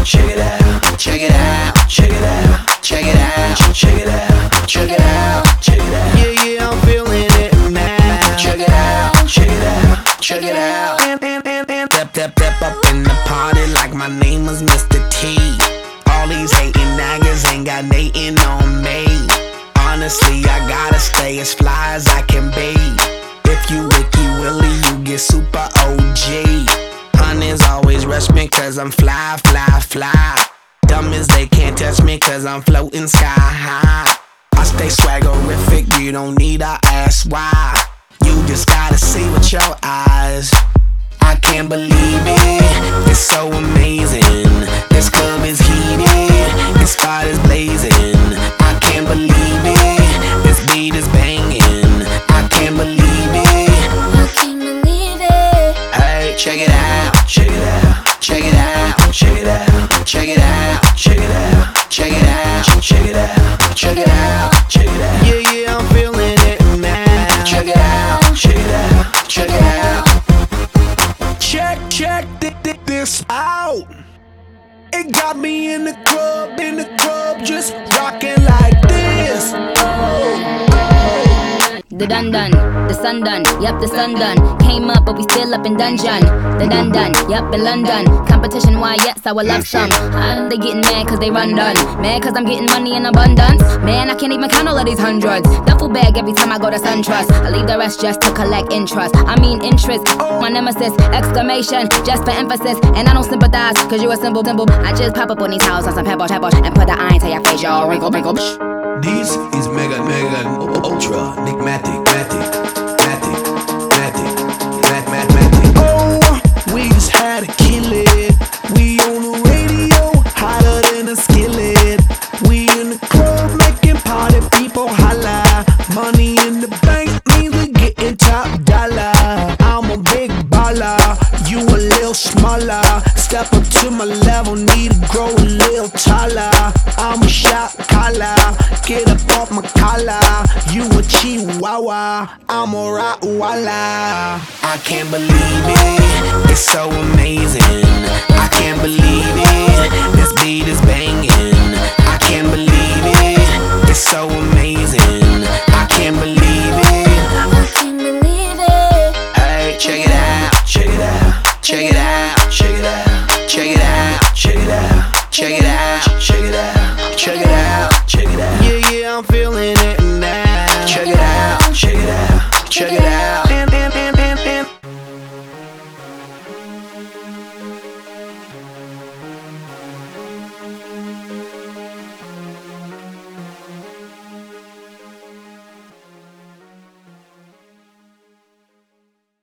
check it out, check it out, check it out, check it out, check it out, check it out, check it out. Yeah, yeah, I'm feeling it now. Check it out, check it out, check it out. Step up in the party like my name was Mr. T. All these hating niggas ain't got nothing on me. Honestly, I gotta stay as fly as I can be. If you Wiki Willie, you get super OG. Honeys always rush me cause I'm fly, fly, fly. Dumb as they can't touch me cause I'm floating sky high. I stay swaggerific, you don't need to ask why. You just gotta see with your eyes. I can't believe it, it's so amazing. This club is heated, this spot is blazing. I can't believe it, this beat is banging. I can't believe it, I can't believe it. hey, check it out, check it out, check it out, check it out, check it out, check it out, check it out, check it out, check it out, check it out. Yeah, yeah, I'm feeling it now. Check it out, check it out, check it out. Check this out. It got me in the club, just rocking like this. Oh, oh. The dun dun, the sun done, yup, the sun done. Came up, but we still up in dungeon. The dun dun, yup, in London. Competition, why, yes, I would love some. They getting mad cause they run done. Mad cause I'm getting money in abundance. Man, I can't even count all of these hundreds. Duffel bag every time I go to SunTrust. I leave the rest just to collect interest. I mean interest, my nemesis, exclamation, just for emphasis. And I don't sympathize cause you a simple. I just pop up on these houses on some pebble, and put the iron to your face, y'all. Wrinkle. This is mega ultra enigmatic. Oh, we just had to kill it. We on the radio, hotter than a skillet. We in the club making party people holla. Money in the bank means we getting top dollar. I'm a big baller, you a little smaller. Step up to my level, need to grow a little taller. I'm a shot caller, get up off my collar. You a chihuahua, I'm a Rottweiler. I can't believe it, it's so amazing. I can't believe it, this beat is banging. I can't believe it, it's so amazing. I can't believe it, I can't believe it. hey, check it out, check it out, check it out, check it out, check it out.